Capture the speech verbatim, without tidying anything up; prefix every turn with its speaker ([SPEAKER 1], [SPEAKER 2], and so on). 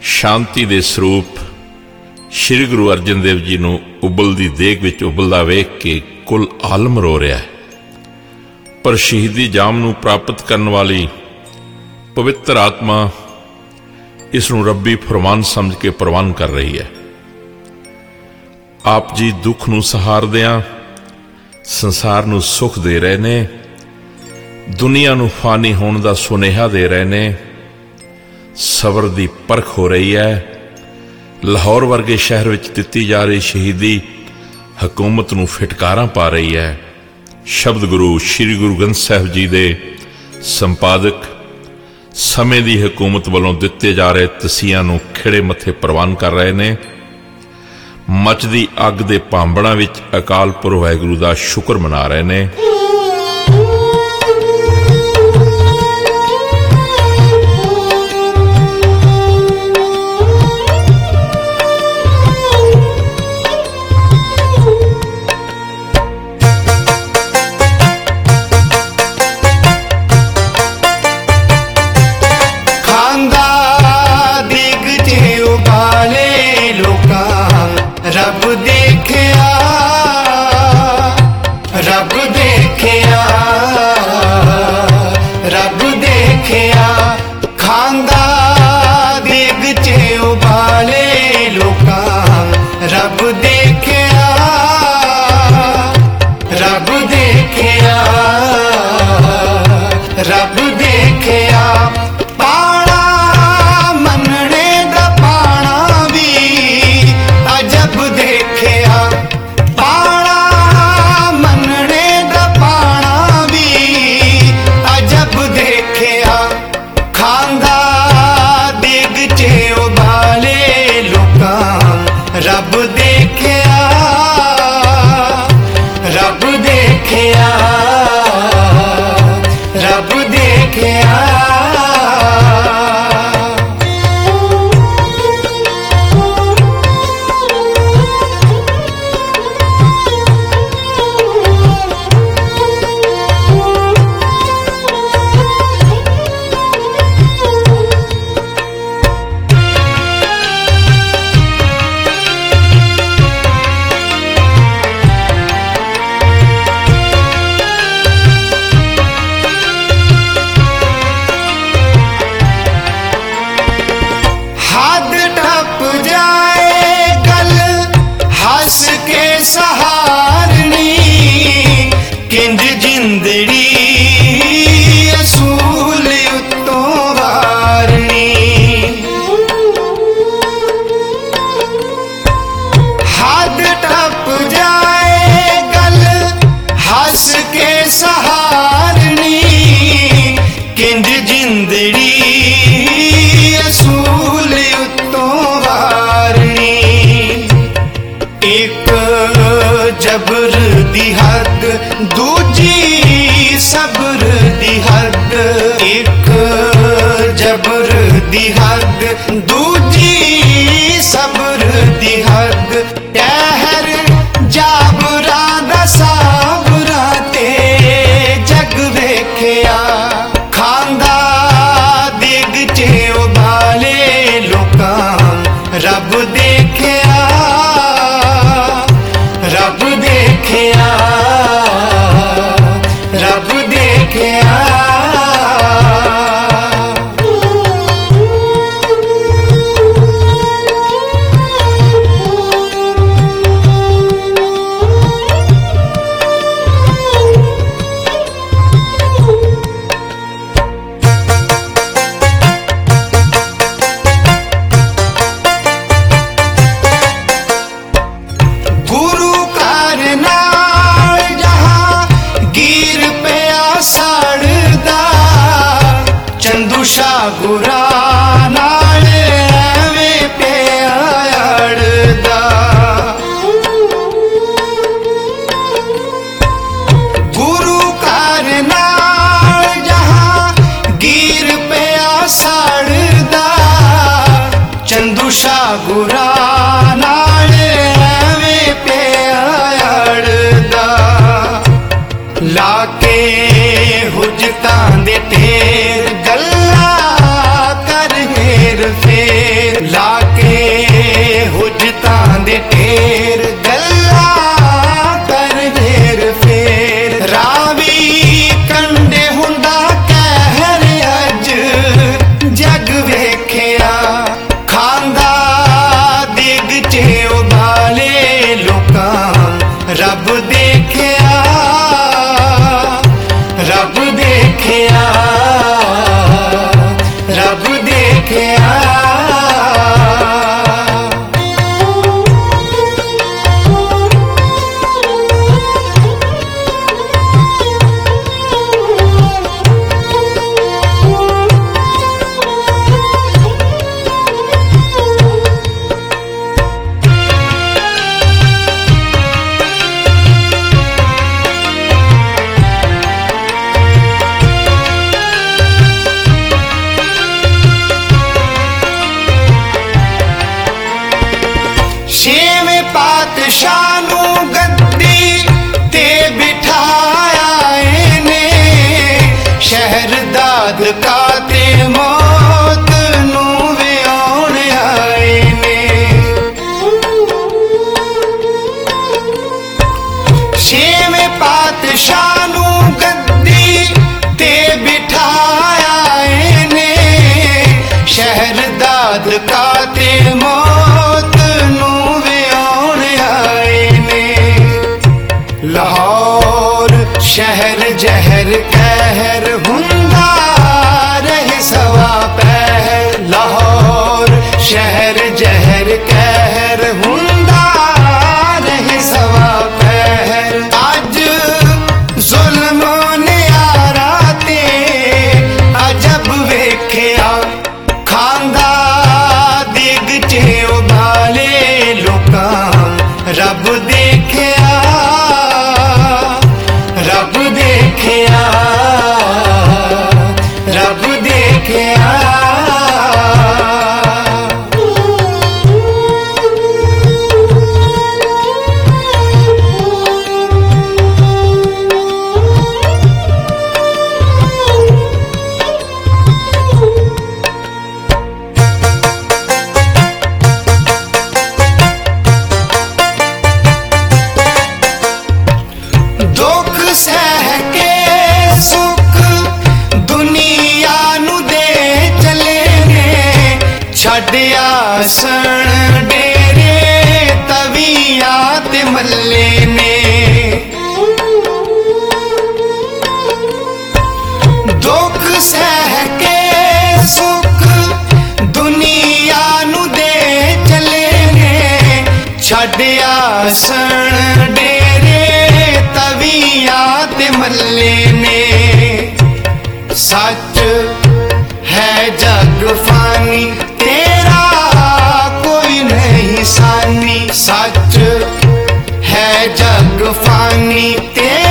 [SPEAKER 1] शांति दे स्वरूप श्री गुरु अर्जन देव जी नूं उबलदी देग विच उबलदा वेख के कुल आलम रो रहा है। पर शहीदी जाम नूं प्राप्त करने वाली पवित्र आत्मा इस नूं रब्बी फरमान समझ के प्रवान कर रही है। आप जी दुख नूं सहारदियां संसार नूं सुख दे रहे ने, दुनिया नूं फानी होने दा सुनेहा दे रहे ने। सबर दी परख हो रही है। लाहौर वर्गे शहर विच दित्ती जा रही शहीदी हकूमत नूं फिटकारां पा रही है। शब्द गुरु श्री गुरु ग्रंथ साहिब जी दे संपादक समय दी हकूमत वालों दिते जा रहे तसीयां नूं खिड़े मथे प्रवान कर रहे ने। मचदी अग दे भांबड़ां विच अकाल पुरख वाहिगुरू दा शुक्र मना रहे ने।
[SPEAKER 2] रब देखिया रब देखिया रब देखिया खांदा देग चे उबाले लोकां। रब देखिया रब देखिया रब देखिया पाना मनने दा पाना भी अजब देखिया। पाना मनने दा पाना भी अजब देखिया। खांदा देग चे उबाले लोकां। रब देखिया रब देखिया रब देखिया। सहारनी किंज जिंदड़ी असूल उत्तों वारनी। हद टप जाए गल हस के सहारनी किंज जिंदड़ी असूल उत्तों वारनी। एक जबर दी हद दूजी सब्र दी हद। एक जबर दी हद दूजी सब्र दी हद। टहर जाबरा दा साबरा ते जग वेखिया। खांदा देग चे उबाले लोकां। रब देखिया रब देखिया रब देखिया। गुरा नाल एवें पिया अड़दा। गुरु घर नाल जहां गिर पिया सड़दा। चंदू शाह गुरा नाल एवें पिया अड़दा। लाके हुजतां दे ढेर गल्ला कर हेर फेर। शहरदाद काते मौत नू विआउण आए ने। छेवें पातशाह नू गद्दी ते बिठाया ने। शहरदाद काते मौत नू विआउण आए ने। लाहौर शहर जहर कहर हुंदा रहे सवा पहर। लाहौर शहर जहर कहर हुंदा रहे सवा पहर। अज जुल्म ने आरा ते अजब वेख्या खांदा दिग चे उबाले लोकां रब देखिया रब देखिया रब देखिया। दुख सह के सुख दुनिया नू दे चले ने। छड्या सन डेरे तविया ते मल्ले ने। दुख सह के सुख दुनिया नू दे चले ने। छड्या सन डेरे तविया ते मल्ले ने। सच है जग फानी तेरा कोई नहीं सानी। सच है जग फानी तेरा